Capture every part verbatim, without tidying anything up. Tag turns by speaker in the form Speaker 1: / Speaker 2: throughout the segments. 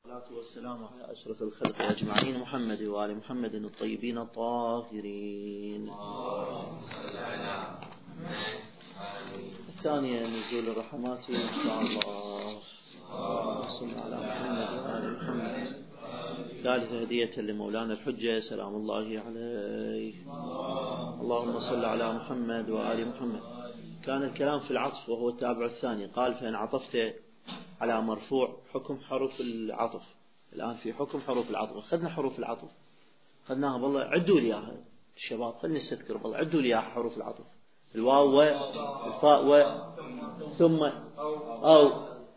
Speaker 1: والصلاة والسلام على أشرف الخلق أجمعين محمد وآل محمد الطيبين الطاهرين. الثانية نزول الرحمات إن شاء الله. صلى على محمد وآل محمد. ثالثة هدية لمولانا الحجة سلام الله عليه. اللهم صل على محمد وآل محمد. كان الكلام في العطف وهو التابع الثاني. قال فإن عطفت على مرفوع حكم حروف العطف. الآن في حكم حروف العطف. أخذنا حروف العطف أخذناها والله. عدوا لي إياها الشباب خلني نستذكر والله. عدوا لي إياها حروف العطف. الواو والفاء و ثم أو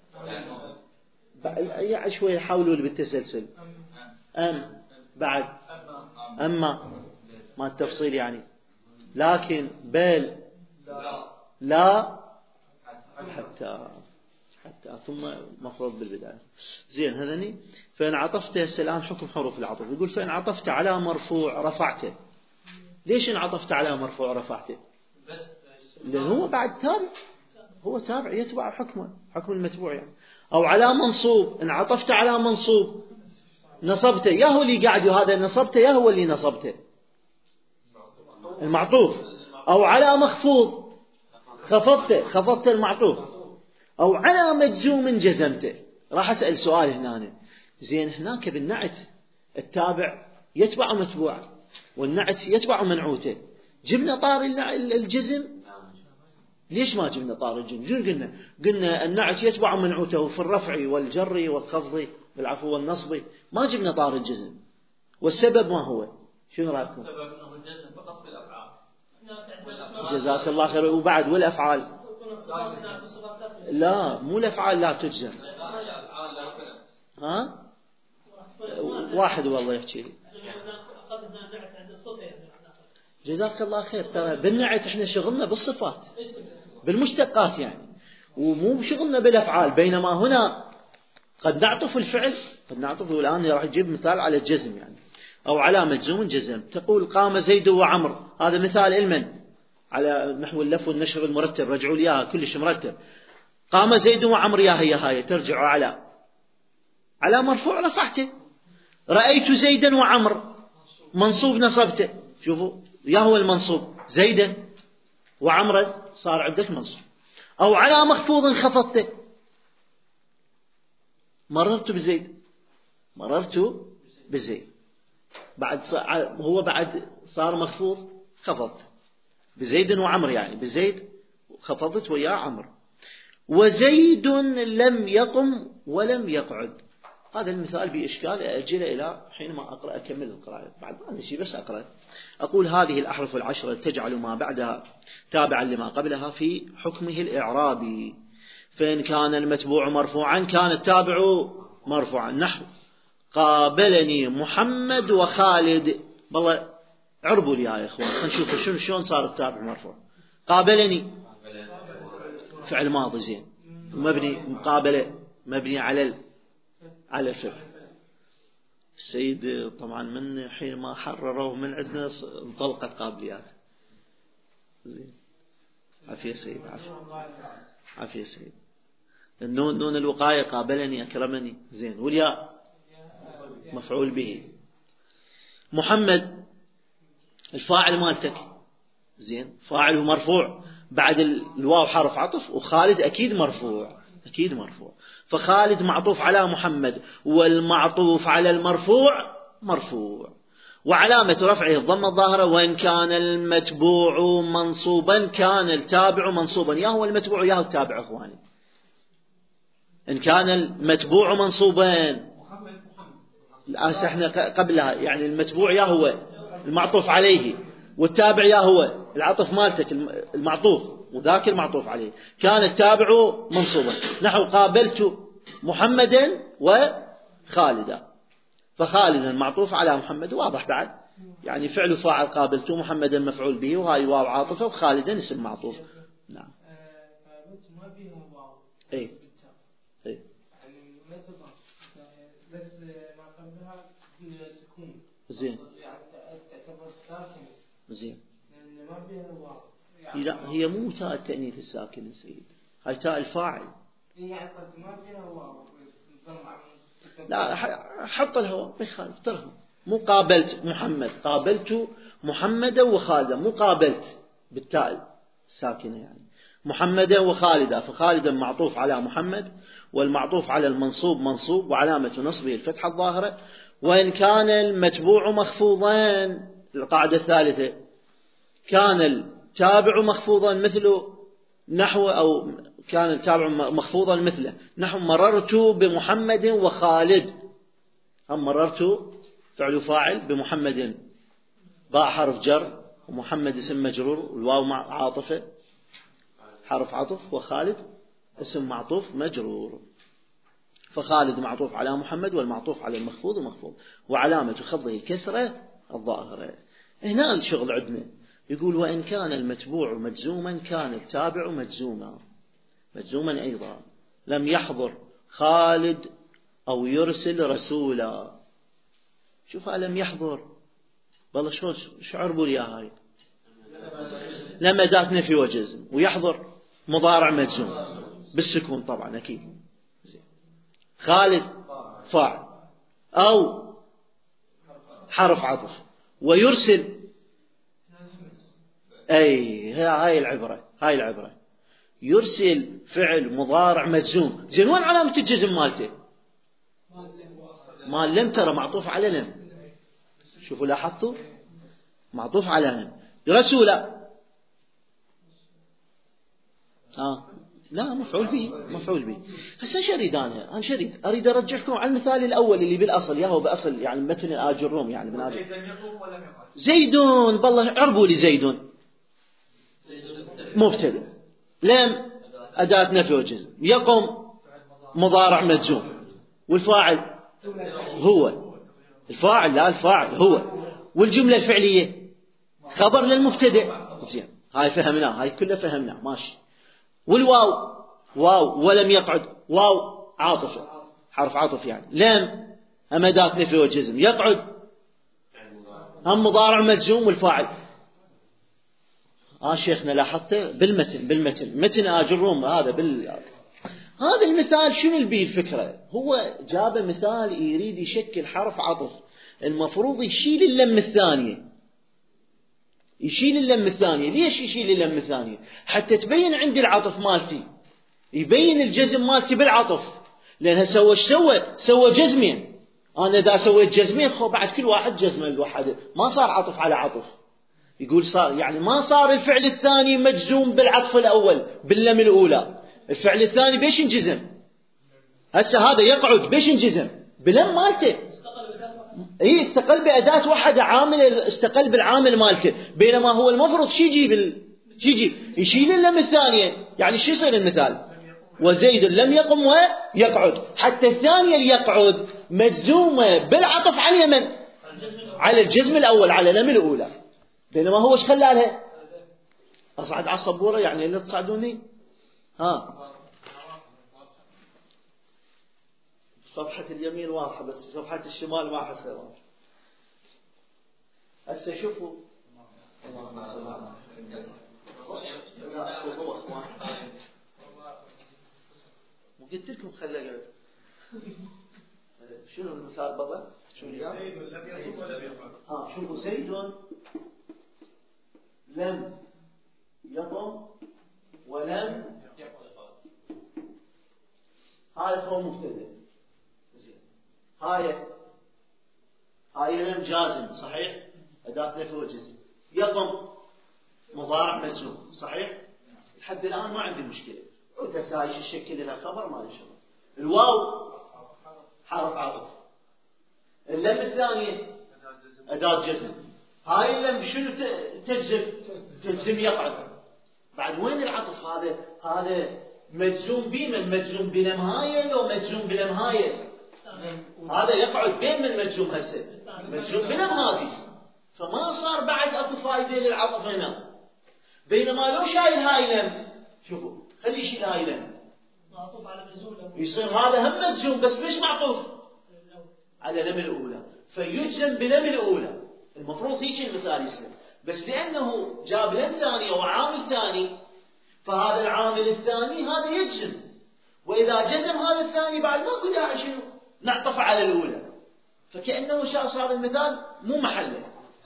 Speaker 1: يعني شوي حاولوا بالتسلسل. أم بعد أما ما التفصيل يعني. لكن بل لا حتى حتى ثم مفروض بالبداية. زين هذني. فإن عطفت الآن حكم حروف العطف. يقول فإن عطفت على مرفوع رفعته. ليش إن عطفت على مرفوع رفعته؟ لأنه هو بعد تابع. هو تابع يتبع حكمه حكم المتبوع يعني. أو على منصوب. إن عطفت على منصوب نصبته. يا هو اللي قاعد هذا نصبته يا هو اللي نصبته المعطوف. أو على مخفوض خفضته خفضت المعطوف. أو على مجزوم جزمته. راح أسأل سؤال هنا. زين هناك بالنعت التابع يتبع متبوع والنعت يتبع منعوته. جبنا طار الجزم. ليش ما جبنا طار الجزم؟ شو قلنا؟ قلنا النعت يتبع منعوته في الرفع والجر والخفض بالعفو والنصب. ما جبنا طار الجزم. والسبب ما هو؟ شنو رأيكم؟
Speaker 2: السبب أنه الجزم فقط في الأفعال.
Speaker 1: جزاك الله خير. وبعد والأفعال لا مو الأفعال لا تجزم. ها واحد والله يحكي لي. جزاك الله خير. ترى بالنعت احنا شغلنا بالصفات بالمشتقات يعني ومو بشغلنا بالأفعال. بينما هنا قد نعطف الفعل قد نعطف. والآن راح يجيب مثال على الجزم يعني. أو على مجزوم جزم. تقول قام زيد وعمر. هذا مثال المن على نحو اللف والنشر المرتب. رجعوا لي اياها كلش مرتب. قام زيد وعمر يا هي هاي ترجع على على مرفوع رفعته. رأيت زيدا وعمر منصوب نصبته. شوفوا يا هو المنصوب زيدا وعمرا صار عندك منصوب. أو على مخفوض خفضته. مررت بزيد مررت بزيد بعد هو بعد صار مخفوض خفضت بزيد وعمر يعني بزيد خفضت ويا عمر. وزيد لم يقم ولم يقعد. هذا المثال بإشكال أجله إلى حينما أقرأ أكمل القراءة. بعد ما نشي بس أقرأ. أقول هذه الأحرف العشرة تجعل ما بعدها تابعا لما قبلها في حكمه الإعرابي. فإن كان المتبوع مرفوعا كان التابع مرفوعا. نحو قابلني محمد وخالد. والله عربوا لي يا إخوان نشوف شنو شلون صار التابع مرفوع. قابلني فعل ماضي زين مبني مقابلة مبني على على الفعل. السيد طبعا من حين ما حرروه من عندنا انطلقت قابليات. زين عافية سيد عافية عافية سيد. النون نون الوقاية قابلني أكرمني. زين والياء مفعول به. محمد الفاعل مالتك زين فاعله مرفوع بعد الواو حرف عطف. وخالد أكيد مرفوع أكيد مرفوع. فخالد معطوف على محمد والمعطوف على المرفوع مرفوع. وعلامة رفعه الضمة الظاهرة. وإن كان المتبوع منصوبا كان التابع منصوبا. يا هو المتبوع يا هو التابع أخواني. إن كان المتبوع منصوبا الآن احنا قبلها يعني المتبوع يا هو المعطوف عليه والتابع يا هو العطف مالتك المعطوف وذاك المعطوف عليه. كان التابع منصوبا. نحو قابلت محمدا وخالدا. فخالدا معطوف على محمد واضح بعد يعني فعل فاعل. قابلت محمدا مفعول به وهاي واو عاطفة وخالدا اسم معطوف. نعم اي اي زين زين. لا هي مو تاء التأنيث الساكن السيد. هاي تاء الفاعل. لا حط الهواء ما يخالف ترهم، مو قابلت محمد، قابلت محمدا وخالدا، مو قابلت بالتاء الساكنة يعني محمدا وخالدا، فخالدا معطوف على محمد، والمعطوف على المنصوب منصوب وعلامة نصبه الفتحة الظاهرة، وإن كان المتبوع مخفوضا. القاعدة الثالثة كان التابع مخفوضا مثله نحو، أو كان التابع مخفوضا مثله نحو مررت بمحمد وخالد، هم مررت فعل فاعل بمحمد باء حرف جر ومحمد اسم مجرور والواو مع عاطفة حرف عطف، وخالد اسم معطوف مجرور، فخالد معطوف على محمد والمعطوف على المخفوض ومخفوض وعلامة خفضه الكسرة الظاهرة. هنا الشغل عندنا يقول وإن كان المتبوع مجزوما كان التابع مجزوما مجزوما أيضا، لم يحضر خالد أو يرسل رسولا. شوف لم يحضر والله شو شعر بولي هاي، لما أداة نفي وجزم، ويحضر مضارع مجزوم بالسكون طبعا أكيد. خالد فاعل أو حرف عطف، ويرسل أي هاي العبرة هاي العبرة يرسل فعل مضارع مجزوم. زين وين علامة الجزم مالته؟ ما لم ترى معطوف على لم، شوفوا لاحظتوا معطوف على لم. رسولا آه لا مفعول به مفعول به. هسه ايش اريد انا؟ انا شريد اريد ارجعكم على المثال الاول اللي بالاصل ياهو باصل يعني متن الاجروم يعني من آجر. زيدون بالله عربوا لي زيدون مبتدأ، لم أداة نفي وجزم، يقوم مضارع مجزوم، والفاعل هو الفاعل لا الفاعل هو، والجملة الفعلية خبر للمبتدأ. زين هاي فهمناه، هاي كلها فهمناه ماشي. والواو واو ولم يقعد، واو عاطفة حرف عاطف يعني، لم هم أداة نفي وجزم، يقعد هم مضارع مجزوم والفاعل. آه شيخنا لاحظته بالمتن بالمتن متن آجروم هذا بال هذا المثال شنو اللي بيه الفكرة؟ هو جاب مثال يريد يشكل حرف عطف، المفروض يشيل اللم الثانية، يشيل اللم الثانية. ليش يشيل اللم الثانية؟ حتى تبين عندي العطف مالتي، يبين الجزم مالتي بالعطف، لأنها سوى سوى سوى جزمين. أنا إذا سويت جزمين خو بعد كل واحد جزمة الواحد ما صار عطف على عطف. يقول صار يعني ما صار الفعل الثاني مجزوم بالعطف الأول باللم الأولى، الفعل الثاني بيش انجزم. هسه هذا يقعد بيش انجزم بلم مالته، اي استقل بأداة واحدة عامل استقل بالعامل مالته، بينما هو المفروض شي يجيب ال... شي يجيب يشيل اللم الثانية. يعني شو يصير المثال؟ وزيد لم يقم ويقعد، حتى الثانية اللي يقعد مجزومة بالعطف على من؟ على الجزم الأول على لم الأولى، بينما هو ايش خلالها؟ أصعد على الصبورة يعني لا تصعدوني. ها صفحة اليمين واضحة بس صفحة الشمال ما أحسها واضحة. هسه شوفوا وقلت لكم خلي شنو المثال بابا؟ شو اللي قال؟ زيد لم يقم ولم يقعد. ها شوفوا زيد لم يقم ولم هاي هو مبتدأ. هاي هاي لم جازم صحيح أداة نفي وجزم، يقم مضارع مجزوم صحيح. لحد الآن ما عندي مشكلة، وتسايش الشكل لها خبر ما لي شغل. الواو حرف عطف، اللم الثانية أداة جزم، هاي اللم شنو تجزم؟ تجزم يقعد. بعد وين العطف هذا؟ هذا مجزوم بمن؟ مجزوم بلم هاي لو مجزوم بلم هاي؟ هذا يقعد بين من مجزوم هسه؟ مجزوم بلم هذه، فما صار بعد اكو فايدة للعطف هنا. بينما لو شايل هاي لم، شوفوا خلي يشيل هاي لم معطوف على مجزوم، يصير هذا هم مجزوم بس مش معطوف على لم الأولى، فيجزم بلم الأولى. المفروض هيك المثال يصير، بس لأنه جاب لم ثانية وعامل ثاني، فهذا العامل الثاني هذا يجزم، وإذا جزم هذا الثاني بعد ماكو داعي شنو
Speaker 3: نعطف على الأولى، فكأنه صار المثال مو محله.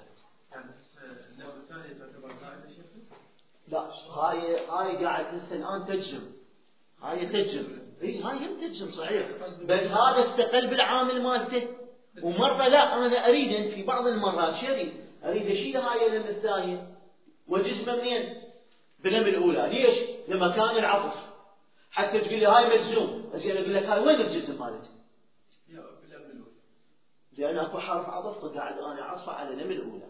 Speaker 3: لا هاي هاي قاعد انسى الآن تجزم، هاي تجزم، اي هاي هم تجزم صحيح، بس هذا استقل بالعامل مالته، ومرة لا أنا أريد في بعض المرات شري أريد أشيل هاي الأم الثانية وجزمة منين؟ بالأم الأولى. ليش؟ لما كان العطف، حتى تقول لي هاي مجزوم، زين أقول لك هاي وين الجزم مالته؟ لأن أكو حرف عطف قاعد أنا أعطفه على الأم الأولى.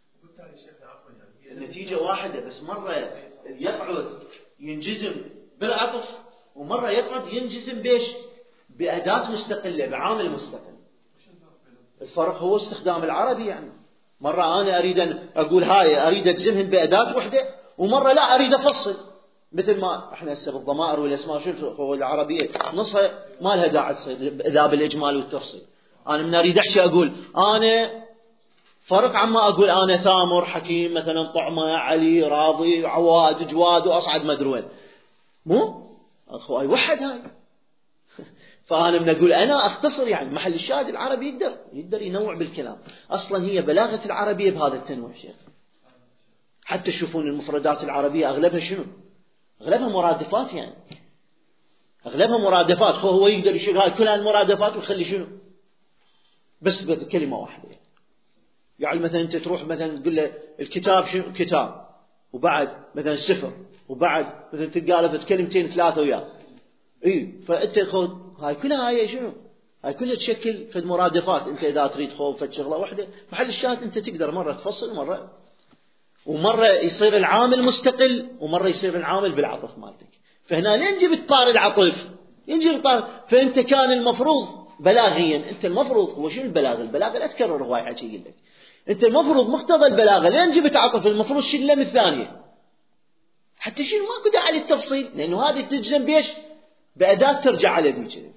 Speaker 3: النتيجة واحدة، بس مرة يقعد ينجزم بالعطف ومرة يقعد ينجزم بيش؟ بأداة مستقلة، بعامل مستقل. الفرق هو استخدام العربي. يعني مرة أنا أريد أن أقول هاي أريد أجزمهن بأداة وحدة، ومرة لا أريد أفصل، مثل ما إحنا هسه بالضمائر والأسماء شوف هو العربية نصها ما لها داعي تصير إذا بالإجمال والتفصيل. أنا من أريد أحكي أقول أنا فرق عما أقول أنا ثامر حكيم مثلا طعمة علي راضي عواد جواد وأصعد مدروين، مو أخوي وحد هاي. فأنا من أقول أنا أختصر، يعني محل الشاهد العربي يقدر يقدر ينوع بالكلام. أصلا هي بلاغة العربية بهذا التنوع شيخ. حتى تشوفون المفردات العربية أغلبها شنو؟ أغلبها مرادفات، يعني أغلبها مرادفات. هو يقدر يشيل هاي كلها المرادفات ويخلي شنو؟ بس بكلمة واحدة. يعني مثلا أنت تروح مثلا تقول له الكتاب شنو؟ كتاب، وبعد مثلا سفر، وبعد مثلا تتقالب كلمتين ثلاثة وياه. إيه فأنت خذ هاي كلها هاي شنو؟ هاي كلها تشكل في المرادفات. أنت إذا تريد خوف في شغلة واحدة محل الشاهد أنت تقدر مرة تفصل مرة، ومرة يصير العامل مستقل ومرة يصير العامل بالعطف مالتك. فهنا لين جبت طار العطف ينجي طار. فأنت كان المفروض بلاغيا، أنت المفروض هو شنو البلاغة؟ البلاغة لا تكرر هواي حكي يقول لك. أنت المفروض مقتضى البلاغة لين جبت عطف المفروض شيل لم الثانية حتى شيل ماكو داعي للتفصيل، لأنه هذه تجزم بيش؟ بأداة ترجع على ذي كذا.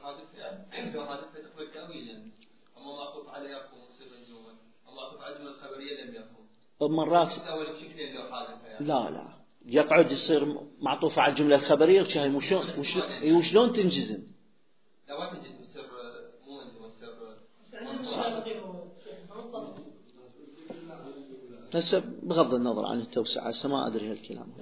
Speaker 3: مرات لا لا يقعد يصير معطوف على الجملة الخبرية وشهي وشلون وشلون تنجزم. هسه بغض النظر عن التوسعة هسه ما أدري هالكلام.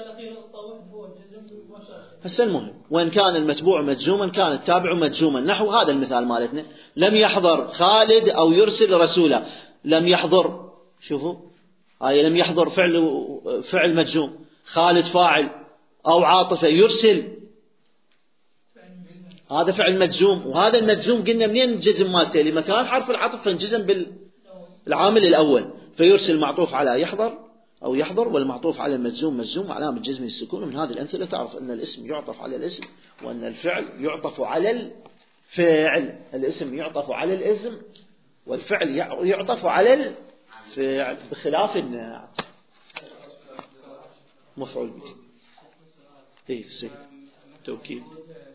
Speaker 3: هسه المهم وإن كان المتبوع مجزوما كان التابع مجزوما. نحو هذا المثال مالتنا لم يحضر خالد أو يرسل رسولا. لم يحضر، شوفوا هاي لم يحضر فعل فعل مجزوم، خالد فاعل أو عاطفة، يرسل هذا فعل مجزوم. وهذا المجزوم قلنا منين الجزم مالته؟ لمكان حرف العطف فانجزم بالعامل الأول. فيرسل معطوف على يحضر أو يحضر، والمعطوف على المجزوم مجزوم علامة جزم السكون. من هذه الأمثلة تعرف أن الاسم يعطف على الاسم، وأن الفعل يعطف على الفعل. الاسم يعطف على الاسم والفعل يعطف على الفعل، بخلاف النعت مفعول به. إيه سي توكيد.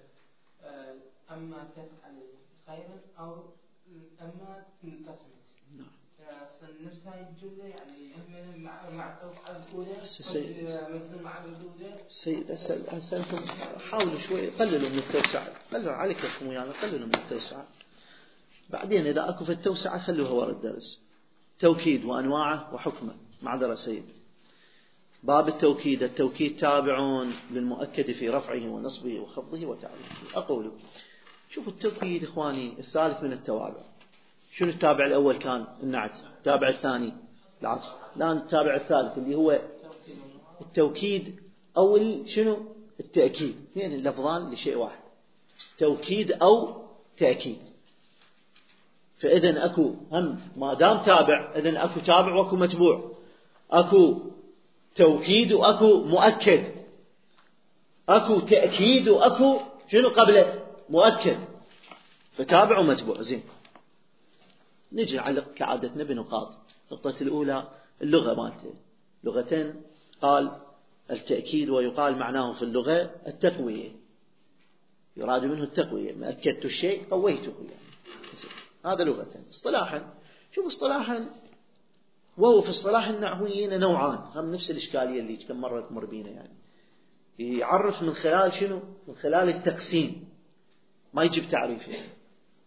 Speaker 4: أما تفعل خيرا أو أما تنقسم.
Speaker 3: نعم.
Speaker 4: نفس هاي الجملة يعني مع معطوف على الأولى مثل مع الأولى.
Speaker 3: سيد أسأل أسألكم حاولوا شوي قللوا من التوسعة، قللوا عليكم يعني قللوا من التوسعة. بعدين إذا أكو في التوسعة خلوها ورا الدرس. توكيد وأنواعه وحكمه. معذرة سيد. باب التوكيد. التوكيد تابع للمؤكد في رفعه ونصبه وخفضه وتعريفه. أقول شوفوا التوكيد إخواني الثالث من التوابع. شنو التابع الأول؟ كان النعت. التابع الثاني العطف. الآن التابع الثالث اللي هو التوكيد أو شنو التأكيد. اثنين اللفظان لشيء واحد، توكيد أو تأكيد. فإذن أكو هم ما دام تابع إذن أكو تابع وأكو متبوع، أكو توكيد وأكو مؤكد، أكو تأكيد وأكو شنو قبله مؤكد. فتابع ومتبوع. زين نجي على كعادتنا بنقاط. النقطة الأولى اللغة مالته. لغتين قال التأكيد ويقال معناه في اللغة التقوية، يراد منه التقوية. ما أكدت الشيء قويته يعني. هذا لغتين. اصطلاحا شوف اصطلاحا وهو في اصطلاح النحويين نوعان، هم نفس الإشكالية اللي كم مرة تمر بينا. يعني يعرف من خلال شنو؟ من خلال التقسيم، ما يجيب تعريف يعني.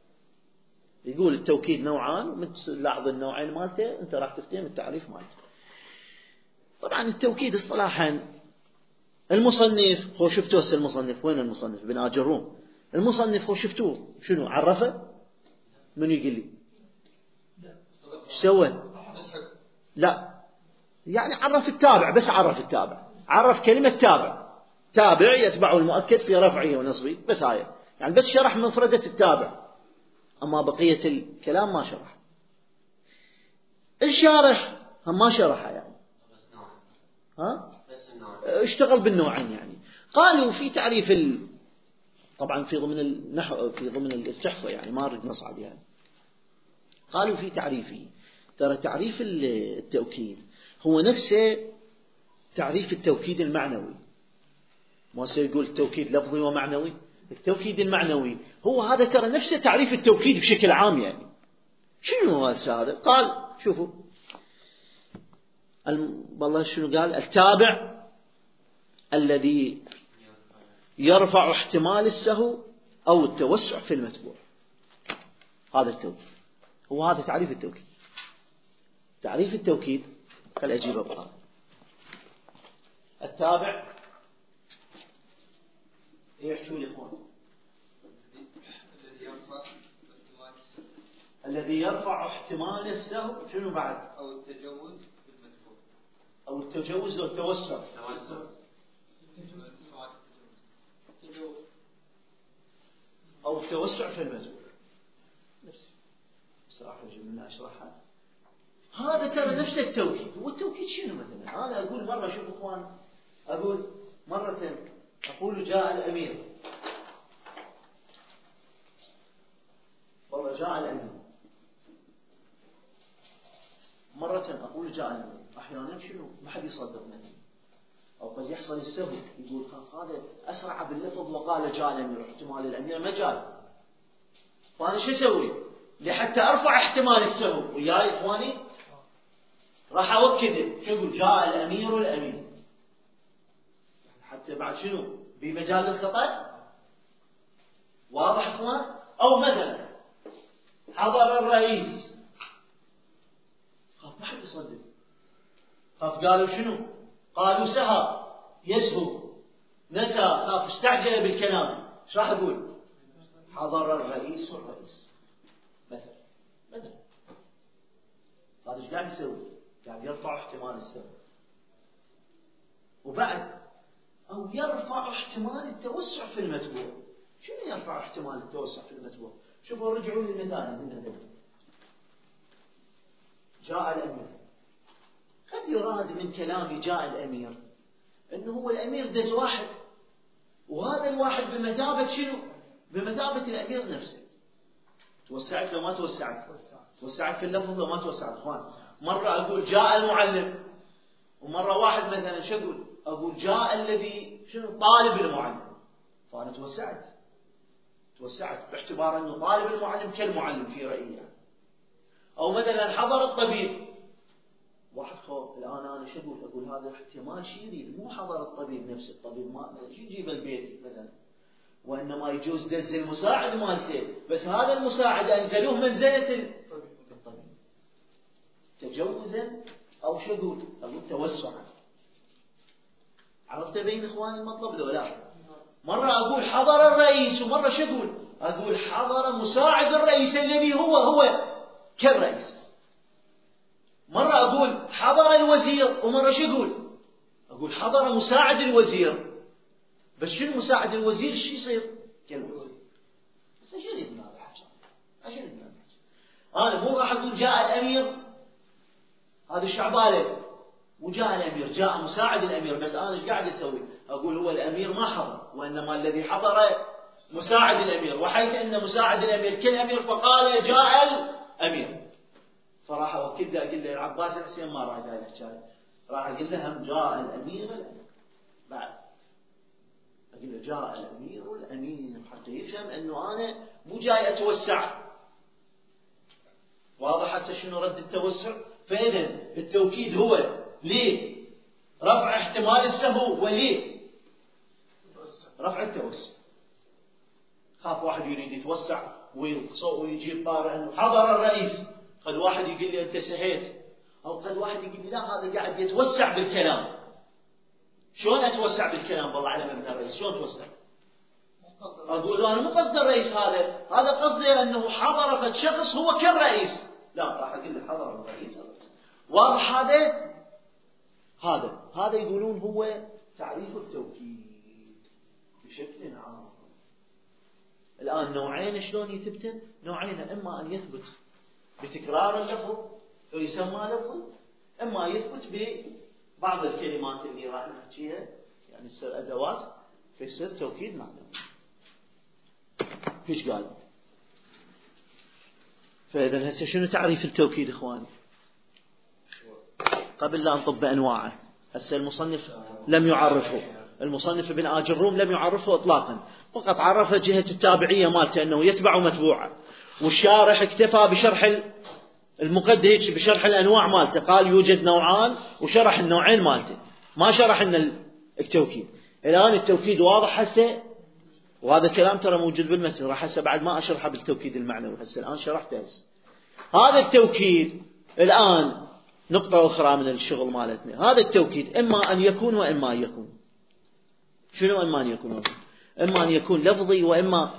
Speaker 3: يقول التوكيد نوعان، ومن تلاحظ النوعين مالته أنت راح تفتهم التعريف مالته. طبعا التوكيد اصطلاحا المصنف هو شفتوه هسه المصنف وين المصنف ابن آج الروم، المصنف هو شفتوه شنو عرفه؟ من يقول لي ايش سوى؟ لا يعني عرف التابع، بس عرف التابع، عرف كلمة تابع، تابع يتبع المؤكد في رفعه ونصبه، بس هاي يعني بس شرح مفردة التابع، أما بقية الكلام ما شرح. الشارح هم ما شرحها يعني ها؟ اشتغل بالنوعين يعني. قالوا في تعريف ال... طبعا في ضمن النحو في ضمن التحفة يعني ما أريد نصعد يعني. قالوا في تعريفه، ترى تعريف التوكيد هو نفسه تعريف التوكيد المعنوي، ما سيقول التوكيد لفظي ومعنوي، التوكيد المعنوي هو هذا ترى نفسه تعريف التوكيد بشكل عام يعني. شنو هذا؟ قال شوفوا والله شنو قال؟ التابع الذي يرفع احتمال السهو أو التوسع في المتبوع، هذا التوكيد، هو هذا تعريف التوكيد. تعريف التوكيد خل أجيبه بقى. التابع يحشوا لي إخوان الذي يرفع احتمال السهو شنو بعد؟
Speaker 2: أو التجوز بالمتبوع،
Speaker 3: أو التجوز أو التوسع، أو التوسع في المتبوع. نفسي بصراحة جميلة أشرحها. هذا ترى نفس التوكيد. والتوكيد شنو مثلا؟ أنا أقول مرة شوف إخوان، أقول مرة أقول جاء الأمير، والله جاء الأمير، مرة أقول جاء الأمير، أحيانا شنو ما حد يصدق مني، أو قد يحصل السهو يقول هذا أسرع باللفظ وقال جاء الأمير، احتمال الأمير ما جاء، فأنا شو أسوي؟ لحتى أرفع احتمال السهو وياي إخواني راح أوكده، شو أقول؟ جاء الأمير الأمير، حتى بعد شنو بمجال الخطأ. واضح إخوان؟ أو مثلا حضر الرئيس، خاف ما حد يصدق، خاف قالوا شنو؟ قالوا سهى يسهو نسى، خاف استعجل بالكلام، ايش راح أقول؟ حضر الرئيس والرئيس مثلا مثلا. هذا ايش قاعد يسوي؟ قاعد يرفع احتمال السهو. وبعد أو يرفع احتمال التوسع في المتبوع. شنو يرفع احتمال التوسع في المتبوع؟ شوفوا رجعوا للمثال من هذا. جاء الأمير، قد يراد من كلامي جاء الأمير أنه هو الأمير دز واحد، وهذا الواحد بمثابة شنو؟ بمثابة الأمير نفسه. توسعت لو ما توسعت؟ توسعت في اللفظ لو ما توسعت إخوان. مرة أقول جاء المعلم، ومرة واحد مثلا شو أقول؟ أقول جاء الذي شنو؟ طالب المعلم، فأنا توسعت توسعت باعتبار أنه طالب المعلم كالمعلم في رأيي يعني. أو مثلا حضر الطبيب، واحد خوف الآن أنا شو أقول؟ أقول هذا احتمال شيء يريد، مو حضر الطبيب نفسه، الطبيب ما شو يجيب البيت مثلا، وإنما يجوز دز المساعد مالته، بس هذا المساعد أنزلوه منزلة الطبيب تجوزا أو شو أقول؟ أقول توسعا. عرفت بين إخواني المطلب لو لا؟ مرة أقول حضر الرئيس، ومرة شو أقول؟ أقول حضر مساعد الرئيس الذي هو هو كالرئيس. مرة أقول حضر الوزير، ومرة شو أقول؟ أقول حضر مساعد الوزير، بس شنو مساعد الوزير شو يصير؟ كالوزير. بس أجل ابن هذا الحكي، أجل ابن هذا الحكي. أنا مو راح أقول جاء الأمير هذا الشعبالة وجاء الأمير، جاء مساعد الأمير، بس أنا إيش قاعد أسوي؟ أقول هو الأمير ما حضر، وإنما الذي حضر مساعد الأمير، وحيث أن مساعد الأمير كالأمير فقال جاء الأمير، فراح أوكد له أقول له العباس الحسين ما راح هاي الحكاية، راح أقول له هم جاء الأمير الأمير، بعد أقول له جاء الأمير الأمير حتى يفهم أنه أنا مو جاي أتوسع. واضح هسه شنو رد التوسع؟ فإذا التوكيد هو ليه رفع احتمال السهو، وليه رفع التوسع. خاف واحد يريد يتوسع ويجيب طارئ انه حضر الرئيس، قد واحد يقول لي انت سهيت، او قد واحد يقول لي لا هذا قاعد يتوسع بالكلام. شلون اتوسع بالكلام والله على مبنى الرئيس؟ شلون توسع؟ اقول انا مو قصد الرئيس هذا، هذا قصدي انه حضر فد شخص هو كالرئيس. لا راح اقول له حضر الرئيس. واضح هذا؟ هذا هذا يقولون هو تعريف التوكيد بشكل عام. الآن نوعين شلون يثبتن؟ نوعين، إما أن يثبت بتكرار اللفظ فيسمى لفظ، إما يثبت ببعض الكلمات اللي راح نحكيها يعني تصير أدوات فيصير توكيد معنوي. فيش قال؟ فإذا هسه شنو تعريف التوكيد إخواني؟ قبل لا نطب أنواعه، هسه المصنف لم يعرفه، المصنف ابن آج الروم لم يعرفه إطلاقا، فقط عرف جهة التابعية مالته أنه يتبع متبوعة، والشارح اكتفى بشرح المقدمة بشرح الأنواع مالته، قال يوجد نوعان وشرح النوعين مالته، ما شرح أن التوكيد. الآن التوكيد واضح هسه، وهذا الكلام ترى موجود بالمتن، راح هسه بعد ما أشرحه بالتوكيد المعنوي، هسه الآن شرحته هسه. هذا التوكيد الآن نقطة أخرى من الشغل مالتنا، هذا التوكيد إما أن يكون وإما أن يكون. شنو إما أن يكون؟ إما أن يكون لفظي وإما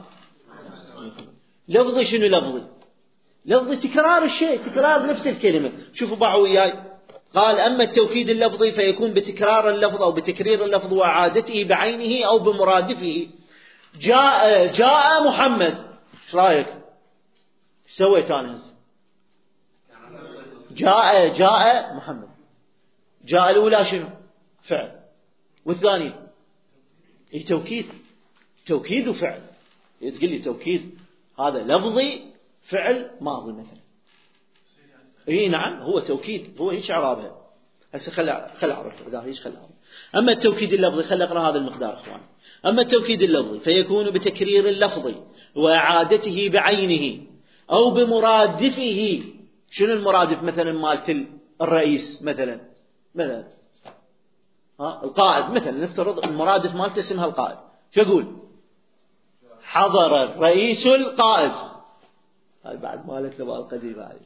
Speaker 3: لفظي. شنو لفظي؟ لفظي تكرار الشيء، تكرار نفس الكلمة. شوفوا باعوا وياي، قال أما التوكيد اللفظي فيكون بتكرار اللفظ أو بتكرير اللفظ وإعادته بعينه أو بمرادفه. جاء جاء محمد، ايش رايك؟ ايش سويت انا هسه؟ جاء جاء محمد. جاء الاولى شنو؟ فعل، والثانيه اي توكيد، توكيد وفعل. تقول لي توكيد هذا لفظي فعل ماضي مثلا، اي نعم هو توكيد، هو هيك اعرابها. هسه خل خل اعرف اذا هيك خل اعرف. اما التوكيد اللفظي خل اقرا هذا المقدار اخوان. أما التوكيد اللفظي فيكون بتكرير اللفظ وإعادته بعينه أو بمرادفه. شنو المرادف مثلا مالت الرئيس مثلا؟ مثلا ها القائد مثلا، نفترض المرادف مالته اسمها القائد، شو أقول؟ حضر الرئيس القائد. هاي بعد مالت له القديمة هاي.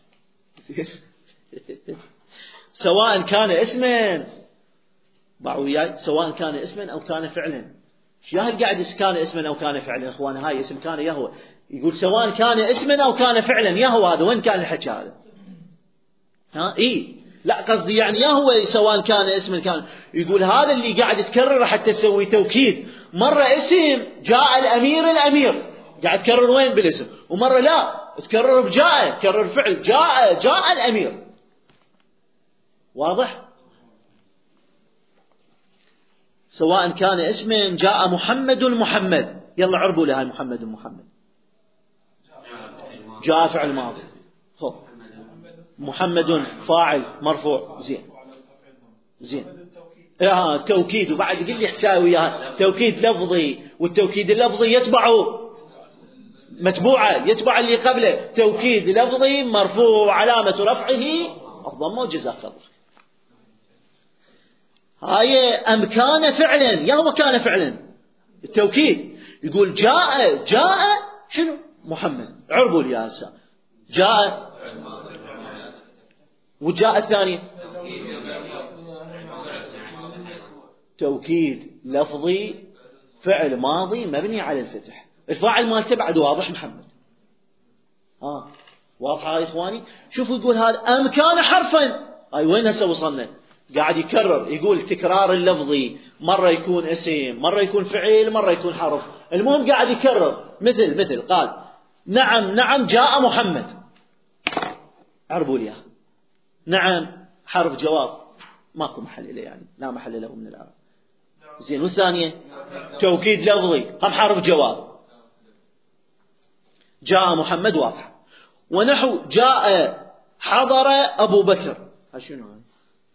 Speaker 3: سواء كان اسما، باعوا وياي، سواء كان اسما أو كان فعلا. شاهد قاعد كان اسما أو كان فعلا إخوان، هاي اسم كان يهوى، يقول سواء كان اسما أو كان فعلا يهوى. هذا وين كان الحكي هذا؟ ها إيه لا قصدي يعني يهوى سواء كان اسما كان. يقول هذا اللي قاعد يتكرر حتى تسوي توكيد، مرة اسم جاء الأمير الأمير قاعد تكرر وين بالاسم، ومرة لا تكرر بجاء، تكرر فعل جاء جاء الأمير. واضح؟ سواء كان اسما جاء محمد محمد، يلا عربوا لهاي محمد محمد. جاء فعل ماضي، خب محمد فاعل مرفوع، زين زين اه توكيد. وبعد يقول لي حكايه وياها توكيد لفظي، والتوكيد اللفظي يتبعه متبوعه، يتبع اللي قبله. توكيد لفظي مرفوع علامه رفعه الضمه وجزاك الله. هاي أم كان فعلا، يا هو كان فعلا التوكيد. يقول جاء جاء شنو؟ محمد. عربوا لي يا هسه جاء، وجاء الثاني توكيد لفظي فعل ماضي مبني على الفتح، الفاعل مالته بعد واضح محمد. ها واضحه يا اخواني؟ شوفوا يقول هذا أم كان حرفا، اي وين هسه وصلنا؟ قاعد يكرر، يقول تكرار اللفظي، مرة يكون اسم، مرة يكون فعيل، مرة يكون حرف، المهم قاعد يكرر. مثل مثل قال نعم نعم جاء محمد، عربوا لي نعم حرف جواب ماكو محل له، يعني لا محل له من العرب. زين والثانية توكيد لفظي هم حرف جواب. جاء محمد واضح. ونحو جاء حضر أبو بكر، ها شنو هاي؟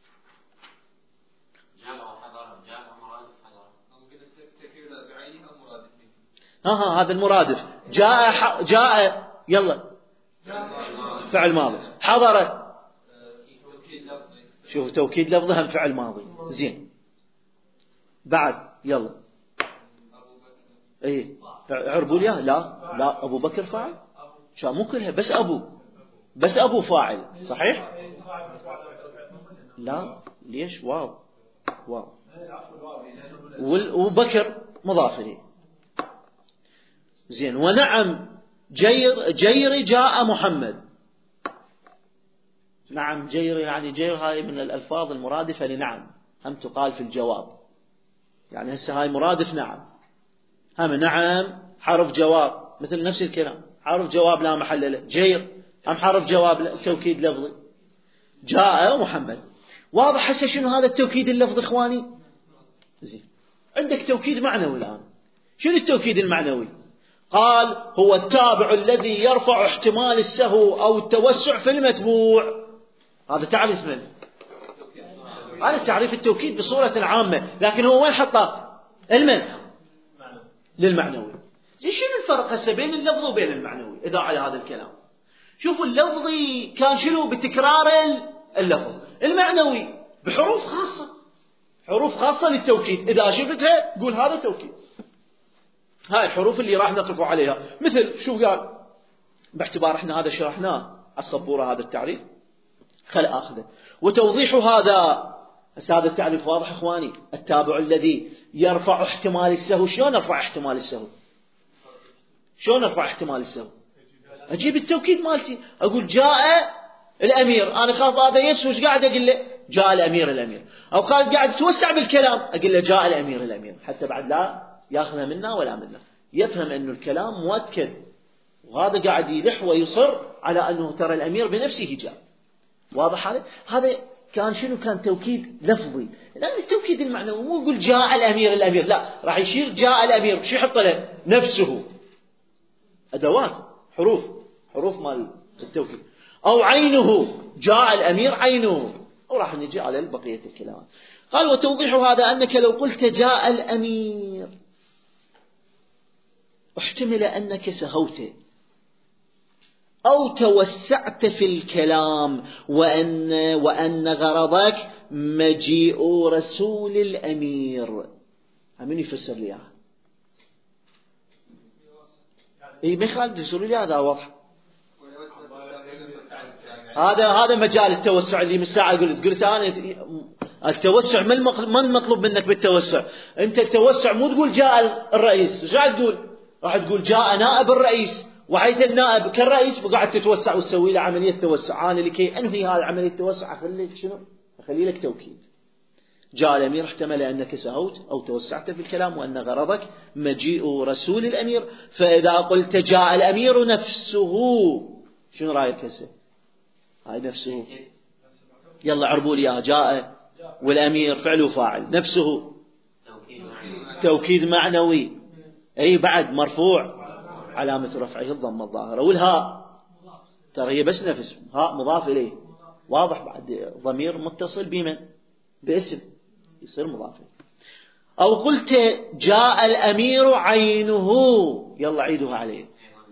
Speaker 3: ها ها هذا المرادف. جاء ح... جاء يلا فعل ماضي. حضر شوف توكيد لفظي هم فعل ماضي. زين بعد يلا ايه عربوا لي لا لا أبو بكر فاعل شو مو كلها بس أبو بس أبو فاعل صحيح؟ لا ليش واو واو وبكر مضاف إليه زين. ونعم جير جير جاء محمد. نعم جير يعني جير هاي من الألفاظ المرادفة لنعم، هم تقال في الجواب، يعني هسه هاي مرادف نعم، هم نعم حرف جواب مثل نفس الكلام حرف جواب لا محل له. جير هم حرف جواب توكيد لفظي. جاء محمد واضح. هسه شنو هذا التوكيد اللفظي إخواني؟ زين. عندك توكيد معنوي الآن. شنو التوكيد المعنوي؟ قال هو التابع الذي يرفع احتمال السهو أو التوسع في المتبوع. هذا تعريف من؟ هذا تعريف التوكيد بصورة عامة، لكن هو وين حطه؟ المن للمعنوي. زين شنو الفرق هسه بين اللفظ وبين المعنوي إذا على هذا الكلام؟ شوفوا اللفظي كان شنو؟ بتكرار اللفظ. المعنوي بحروف خاصة، حروف خاصة للتوكيد، إذا شفتها قول هذا توكيد. هاي الحروف اللي راح نقف عليها، مثل شوف قال باعتبار احنا هذا شرحناه على السبورة هذا التعريف، خل آخذه. وتوضيح هذا هذا التعريف واضح إخواني. التابع الذي يرفع احتمال السهو. شلون نرفع احتمال السهو؟ شلون نرفع احتمال السهو؟ أجيب التوكيد مالتي أقول جاء الأمير، أنا خاف هذا يسوس قاعد أقول له جاء الأمير الأمير، أو قاعد قاعد توسع بالكلام أقول له جاء الأمير الأمير، حتى بعد لا ياخذها منا ولا منا، يفهم أنه الكلام مؤكد، وهذا قاعد يلح ويصر على أنه ترى الأمير بنفسه جاء. واضح هذا؟ هذا كان شنو؟ كان توكيد لفظي. لأن التوكيد المعنوي مو يقول جاء الأمير الأمير، لا راح يشير جاء الأمير شو يحط له؟ نفسه، أدوات حروف حروف مال التوكيد. أو عينه، جاء الأمير عينه، وراح نجي على بقية الكلمات. قال وتوضيح هذا أنك لو قلت جاء الأمير احتمل أنك سهوت أو توسعت في الكلام، وأن, وأن غرضك مجيء رسول الأمير. أمين يفسر لي إياها؟ إيه ما يخالف يفسر لي هذا واضح. هذا هذا مجال التوسع اللي من ساعة قلت قلت أنا التوسع ما المطلوب منك بالتوسع. أنت التوسع مو تقول جاء الرئيس، ايش راح تقول؟ راح تقول جاء نائب الرئيس، وحيث النائب كالرئيس وقاعد تتوسع وتسوي له عملية توسع. أنا لكي أنهي هذه عملية التوسع أخلي لك شنو؟ أخلي لك توكيد. جاء الأمير احتمل أنك سهوت أو توسعت في الكلام، وأن غرضك مجيء رسول الأمير. فإذا قلت جاء الأمير نفسه، شنو رأيك هسه؟ هاي نفسه، يلا عربوا لي إياها. جاء والأمير فعل وفاعل، نفسه توكيد معنوي. أي بعد مرفوع علامة رفعه الضمة الظاهرة. والهاء ترى هي بس نفس، هاء مضاف إليه واضح، بعد ضمير متصل بمن؟ باسم، يصير مضاف إليه. أو قلت جاء الأمير عينه، يلا عيدها عليه.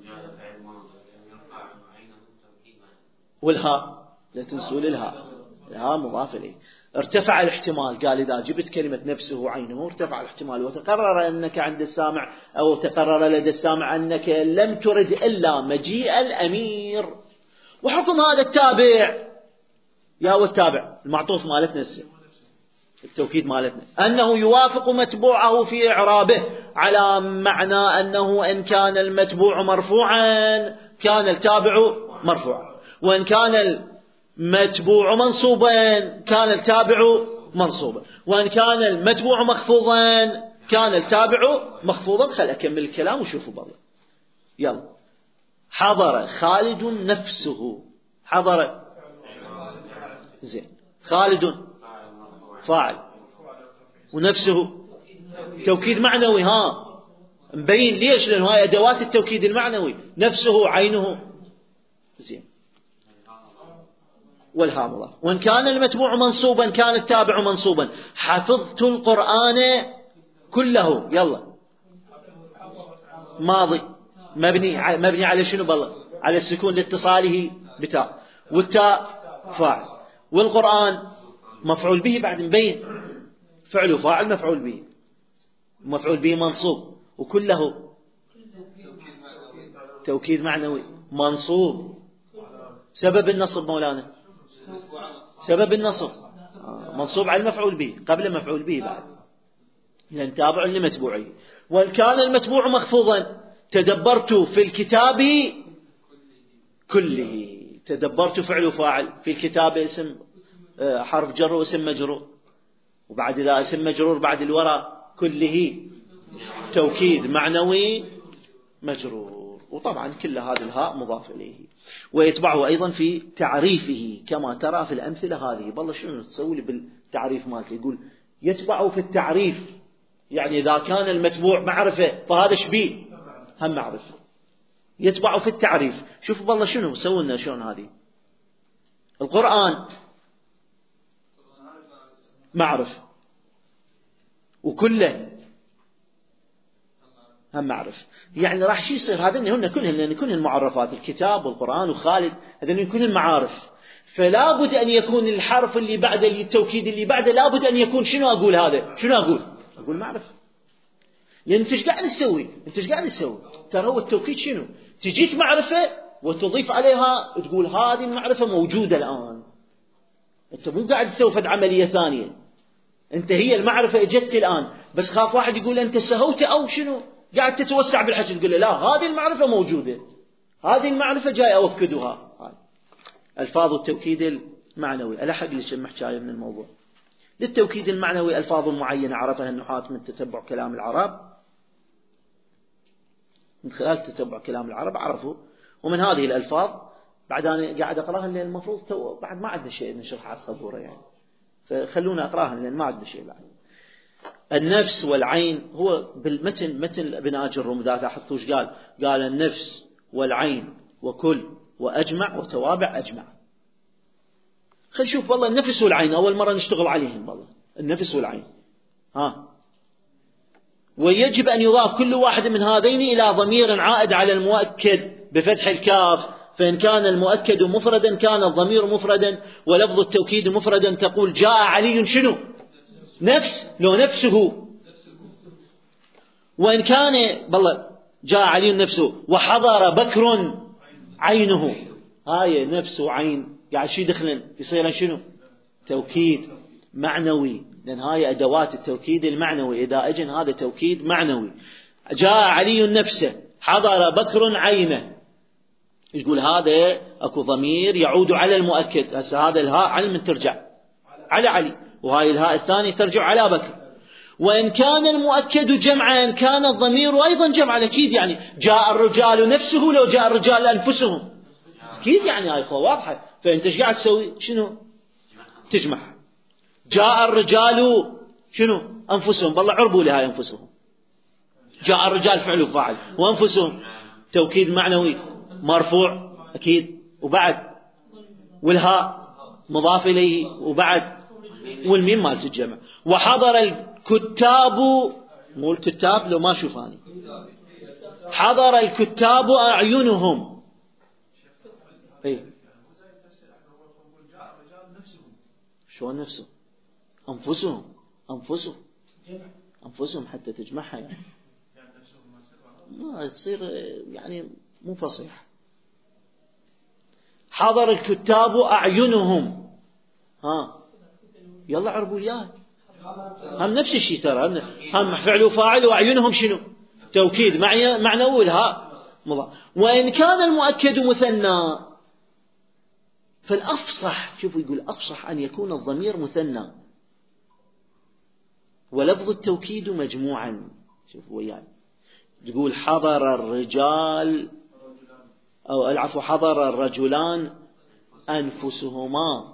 Speaker 3: والهاء لا تنسوا للهاء، الهاء مضاف إليه. ارتفع الاحتمال، قال إذا جبت كلمة نفسه عينه ارتفع الاحتمال، وتقرر أنك عند السامع أو تقرر لدى السامع أنك لم ترد إلا مجيء الأمير. وحكم هذا التابع، يا هو التابع المعطوف مالتنا السر التوكيد مالتنا، أنه يوافق متبوعه في إعرابه، على معنى أنه إن كان المتبوع مرفوعا كان التابع مرفوعا، وإن كان المتبوع منصوبا كان التابع منصوبا، وإن كان المتبوع مخفوضا كان التابع مخفوضا. خل أكمل الكلام وشوفوا برضه. يلا. حضر خالد نفسه، حضر زين، خالد فاعل، ونفسه توكيد معنوي. ها مبين ليش؟ لأنه هاي أدوات التوكيد المعنوي. نفسه عينه زين، والهاء مضاف. وإن كان المتبوع منصوبا كان التابع منصوبا. حفظت القرآن كله، يلا ماضي مبني مبني على شنو بالله؟ على السكون لاتصاله بتاء، والتاء فاعل، والقرآن مفعول به بعد مبين، فعل وفاعل مفعول به، مفعول به منصوب، وكله توكيد معنوي. منصوب. سبب النصب مولانا سبب النصب منصوب على المفعول به قبل مفعول به بعد، لأن تابع لمتبوعه. وإن كان المتبوع مخفوضا تدبرت في الكتاب كله. تدبرت فعل وفاعل، في الكتاب اسم حرف جر واسم مجرور، وبعد ذا اسم مجرور بعد الوراء كله توكيد معنوي مجرور. وطبعا كل هذه الهاء مضاف إليه. ويتبعه أيضا في تعريفه كما ترى في الأمثلة هذه. بالله شنو تسوي لي بالتعريف مالته؟ يقول يتبعه في التعريف، يعني إذا كان المتبوع معرفة فهذا شبيه هم معرفة. يتبعه في التعريف. شوفوا بالله شنو سووا لنا شلون هذه. القرآن معرفة وكله هم معرفة، يعني راح شي يصير هذين هن كلهن، لأن كلهن معرفات، الكتاب والقرآن وخالد هذين كلهن معارف. فلا بد أن يكون الحرف اللي بعده التوكيد اللي بعده لا بد أن يكون شنو أقول هذا شنو أقول أقول معرفة. لأن أنت إيش قاعد تسوي؟ أنت إيش قاعد تسوي؟ ترى هو التوكيد شنو؟ تجيك معرفة وتضيف عليها تقول هذه المعرفة موجودة الآن. أنت مو قاعد تسوي فد عملية ثانية، أنت هي المعرفة اجت الآن، بس خاف واحد يقول أنت سهوت أو شنو قاعد تتوسع بالحكي، تقول له لا هذه المعرفة موجودة، هذه المعرفة جاي أوكدها. ألفاظ التوكيد المعنوي. ألحق لي شمح حكاية من الموضوع. للتوكيد المعنوي ألفاظ معينة عرفها النحاة من تتبع كلام العرب، من خلال تتبع كلام العرب عرفوا. ومن هذه الألفاظ بعد أنا قاعد أقرأها لأن المفروض تو بعد ما عندنا شيء نشرحها على السبورة يعني، فخلونا أقرأها لأن ما عندنا شيء بعد. النفس والعين هو بالمتن متن ابن آج الروم ذات أحطوش قال قال النفس والعين وكل وأجمع وتوابع أجمع. خل نشوف والله النفس والعين أول مرة نشتغل عليهم والله النفس والعين. ها ويجب أن يضاف كل واحد من هذين إلى ضمير عائد على المؤكد بفتح الكاف، فإن كان المؤكد مفردا كان الضمير مفردا ولفظ التوكيد مفردا. تقول جاء علي شنو نفس لو نفسه، وإن كان بالله جاء علي نفسه وحضر بكر عينه، هاي نفسه عين قاعد شي دخلن يصير شنو توكيد معنوي، لأن هاي أدوات التوكيد المعنوي. إذا أجن هذا توكيد معنوي. جاء علي نفسه حضر بكر عينه، يقول هذا أكو ضمير يعود على المؤكد. هسه هذا الهاء علم ترجع على علي، وهاي الهاء الثانية ترجع على بكر. وإن كان المؤكد جمعا كان الضمير أيضا جمعا أكيد، يعني جاء الرجال نفسه لو جاء الرجال أنفسهم أكيد، يعني هاي واضحة. فأنت ايش قاعد تسوي شنو تجمع. جاء الرجال شنو أنفسهم، بالله عربوا لهاي أنفسهم. جاء الرجال فعل وفاعل وأنفسهم توكيد معنوي مرفوع أكيد، وبعد والهاء مضاف إليه، وبعد والميم مالت الجمع. وحضر الكتاب مو الكتاب لو ما شوفاني حضر الكتاب أعينهم. اي شو نفسه أنفسهم أنفسهم أنفسهم حتى تجمعها يعني ما تصير يعني مو فصيح. حضر الكتاب أعينهم، ها يلا عربوا الياء هم نفس الشيء ترى، هم فعل وفاعل وأعينهم شنو توكيد معنوي الهاء مضاف. وإن كان المؤكد مثنى فالأفصح، شوفوا يقول أفصح أن يكون الضمير مثنى ولفظ التوكيد مجموعا. شوفوا وياي تقول حضر الرجال أو العفو حضر الرجلان أنفسهما،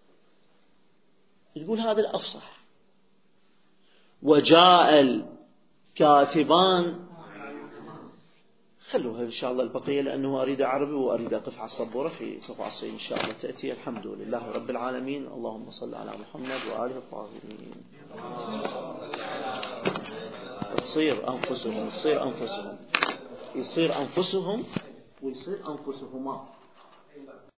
Speaker 3: تقول هذا الأفصح. وجاء الكاتبان، خلوها إن شاء الله البقية لأنه أريد عربي وأريد أقف على السبورة في تفاصيل إن شاء الله تأتي. الحمد لله رب العالمين. اللهم صل على محمد وآله الطاهرين. تصير أنفسهم يصير أنفسهم يصير أنفسهم ويصير أنفسهما.